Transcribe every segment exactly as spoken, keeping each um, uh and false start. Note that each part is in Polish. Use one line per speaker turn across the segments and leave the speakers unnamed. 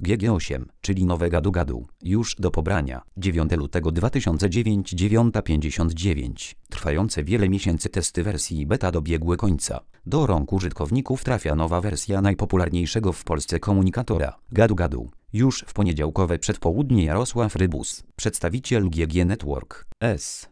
G G osiem, czyli nowe gadu-gadu, już do pobrania. dziewiątego lutego dwa tysiące dziewiątego, dziewiąta pięćdziesiąt dziewięć. Trwające wiele miesięcy testy wersji beta dobiegły końca. Do rąk użytkowników trafia nowa wersja najpopularniejszego w Polsce komunikatora, gadu-gadu. Już w poniedziałkowe przedpołudnie Jarosław Rybus, przedstawiciel G G Network S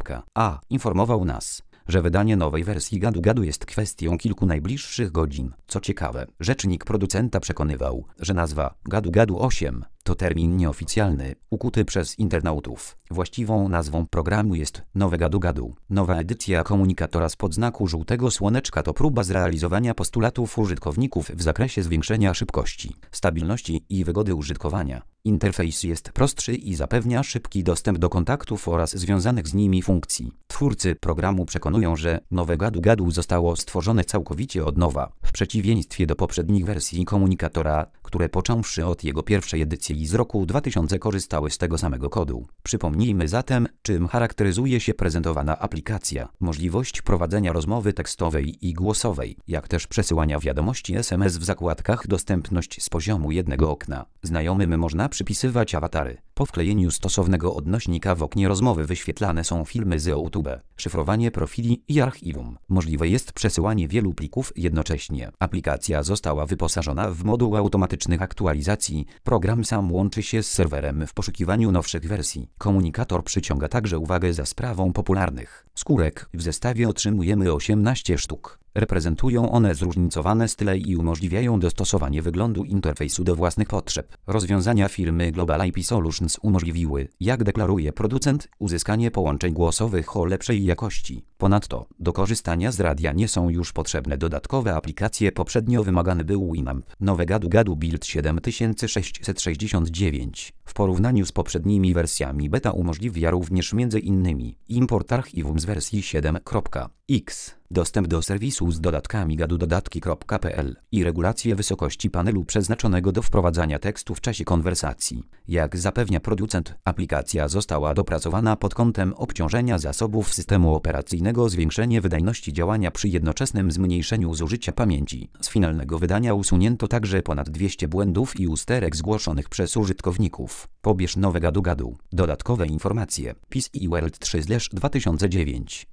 A, informował nas, że wydanie nowej wersji gadu-gadu jest kwestią kilku najbliższych godzin. Co ciekawe, rzecznik producenta przekonywał, że nazwa gadu-gadu osiem to termin nieoficjalny, ukuty przez internautów. Właściwą nazwą programu jest nowe gadu-gadu. Nowa edycja komunikatora spod znaku żółtego słoneczka to próba zrealizowania postulatów użytkowników w zakresie zwiększenia szybkości, stabilności i wygody użytkowania. Interfejs jest prostszy i zapewnia szybki dostęp do kontaktów oraz związanych z nimi funkcji. Twórcy programu przekonują, że nowe gadu-gadu zostało stworzone całkowicie od nowa, w przeciwieństwie do poprzednich wersji komunikatora, które począwszy od jego pierwszej edycji z roku dwa tysiące korzystały z tego samego kodu. Przypomnijmy zatem, czym charakteryzuje się prezentowana aplikacja. Możliwość prowadzenia rozmowy tekstowej i głosowej, jak też przesyłania wiadomości S M S w zakładkach, dostępność z poziomu jednego okna. Znajomym można przypisywać awatary. Po wklejeniu stosownego odnośnika w oknie rozmowy wyświetlane są filmy z YouTube, szyfrowanie profili i archiwum. Możliwe jest przesyłanie wielu plików jednocześnie. Aplikacja została wyposażona w moduł automatycznych aktualizacji. Program sam łączy się z serwerem w poszukiwaniu nowszych wersji. Komunikator przyciąga także uwagę za sprawą popularnych skórek. W zestawie otrzymujemy osiemnaście sztuk. Reprezentują one zróżnicowane style i umożliwiają dostosowanie wyglądu interfejsu do własnych potrzeb. Rozwiązania firmy Global I P Solutions umożliwiły, jak deklaruje producent, uzyskanie połączeń głosowych o lepszej jakości. Ponadto, do korzystania z radia nie są już potrzebne dodatkowe aplikacje. Poprzednio wymagany był Winamp. Nowe gadu-gadu Build siedem tysięcy sześćset sześćdziesiąt dziewięć. W porównaniu z poprzednimi wersjami beta umożliwia również między innymi import archiwum z wersji siedem kropka x, dostęp do serwisu z dodatkami gadudodatki kropka p l i regulację wysokości panelu przeznaczonego do wprowadzania tekstu w czasie konwersacji. Jak zapewnia producent, aplikacja została dopracowana pod kątem obciążenia zasobów systemu operacyjnego, zwiększenie wydajności działania przy jednoczesnym zmniejszeniu zużycia pamięci. Z finalnego wydania usunięto także ponad dwieście błędów i usterek zgłoszonych przez użytkowników. Pobierz nowe gadu-gadu. Dodatkowe informacje. P C I World trzy dwa tysiące dziewięć.